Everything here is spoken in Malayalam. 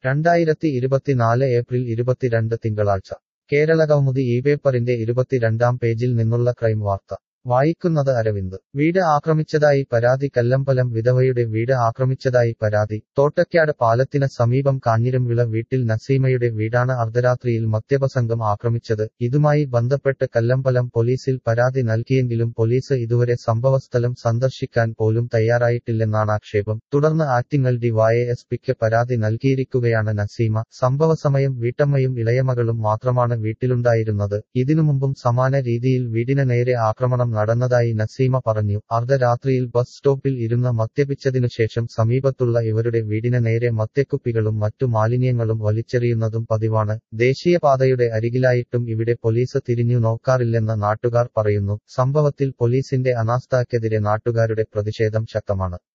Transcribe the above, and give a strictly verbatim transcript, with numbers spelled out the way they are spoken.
രണ്ടായിരത്തി ഇരുപത്തിനാല് ഏപ്രിൽ ഇരുപത്തിരണ്ട് തിങ്കളാഴ്ച കേരളകൗമുദി ഈ പേപ്പറിന്റെ ഇരുപത്തിരണ്ടാം പേജിൽ നിന്നുള്ള ക്രൈം വാർത്ത വായിക്കുന്നത് അരവിന്ദ് വീട് ആക്രമിച്ചതായി പരാതി കല്ലമ്പലം വിധവയുടെ വീട് ആക്രമിച്ചതായി പരാതി തോട്ടയ്ക്കാട് പാലത്തിന് സമീപം കാഞ്ഞിരംവിള വീട്ടിൽ നസീമയുടെ വീടാണ് അർദ്ധരാത്രിയിൽ മദ്യപസംഘം ആക്രമിച്ചത് ഇതുമായി ബന്ധപ്പെട്ട് കല്ലമ്പലം പോലീസിൽ പരാതി നൽകിയെങ്കിലും പോലീസ് ഇതുവരെ സംഭവസ്ഥലം സന്ദർശിക്കാൻ പോലും തയ്യാറായിട്ടില്ലെന്നാണ് ആക്ഷേപം തുടർന്ന് ആറ്റിങ്ങൽ ഡി വൈ എസ് പിക്ക് പരാതി നൽകിയിരിക്കുകയാണ് നസീമ സംഭവസമയം വീട്ടമ്മയും ഇളയമകളും മാത്രമാണ് വീട്ടിലുണ്ടായിരുന്നത് ഇതിനുമുമ്പും സമാന രീതിയിൽ വീടിന് നേരെ ആക്രമണം നടന്നതായി നസീമ പറഞ്ഞു അർദ്ധരാത്രിയിൽ ബസ് സ്റ്റോപ്പിൽ ഇരുന്ന് മദ്യപിച്ചതിനുശേഷം സമീപത്തുള്ള ഇവരുടെ വീടിന് നേരെ മദ്യക്കുപ്പികളും മറ്റു മാലിന്യങ്ങളും വലിച്ചെറിയുന്നതും പതിവാണ് ദേശീയപാതയുടെ അരികിലായിട്ടും ഇവിടെ പോലീസ് തിരിഞ്ഞു നോക്കാറില്ലെന്ന് നാട്ടുകാർ പറയുന്നു സംഭവത്തിൽ പോലീസിന്റെ അനാസ്ഥയ്ക്കെതിരെ നാട്ടുകാരുടെ പ്രതിഷേധം ശക്തമാണ്